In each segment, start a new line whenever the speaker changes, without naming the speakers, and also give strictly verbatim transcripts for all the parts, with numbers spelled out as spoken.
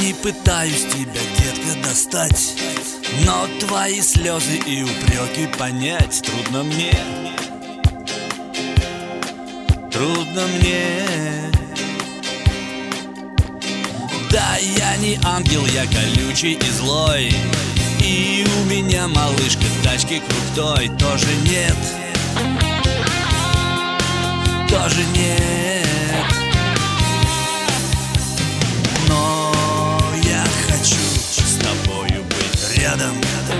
не пытаюсь тебя, детка, достать, но твои слезы и упреки понять трудно мне. Трудно мне. Да, я не ангел, я колючий и злой, и у меня, малышка, тачки крутой. Тоже нет, тоже нет. Но я хочу с тобою быть рядом.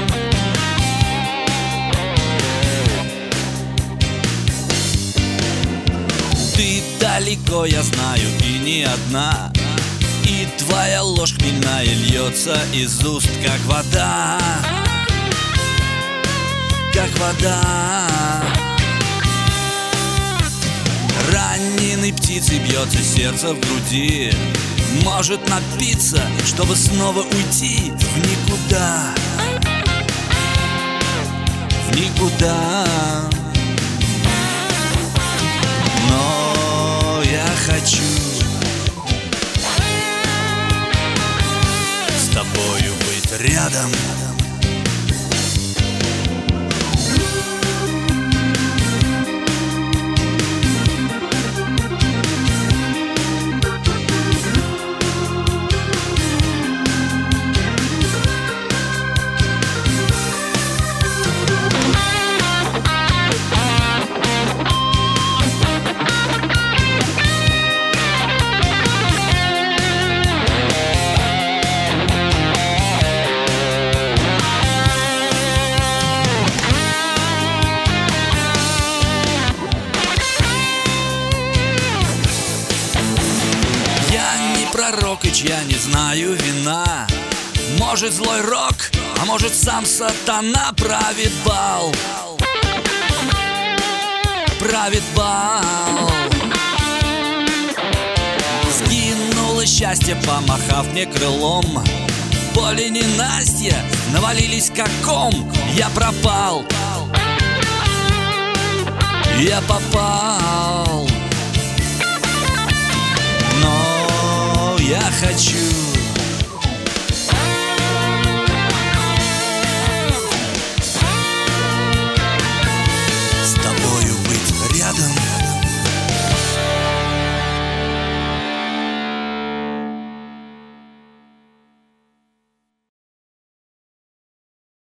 Ты далеко, я знаю, и не одна, и твоя ложь хмельная льется из уст, как вода, как вода. Раненой птицей бьется сердце в груди, может напиться, чтобы снова уйти в никуда, в никуда. Но я хочу с тобою быть рядом. Пророк, и чья не знаю вина. Может, злой рок, а может, сам сатана правит бал, правит бал. Сгинуло счастье, помахав мне крылом. Боль и ненастье навалились как ком. Я пропал, я попал. Я хочу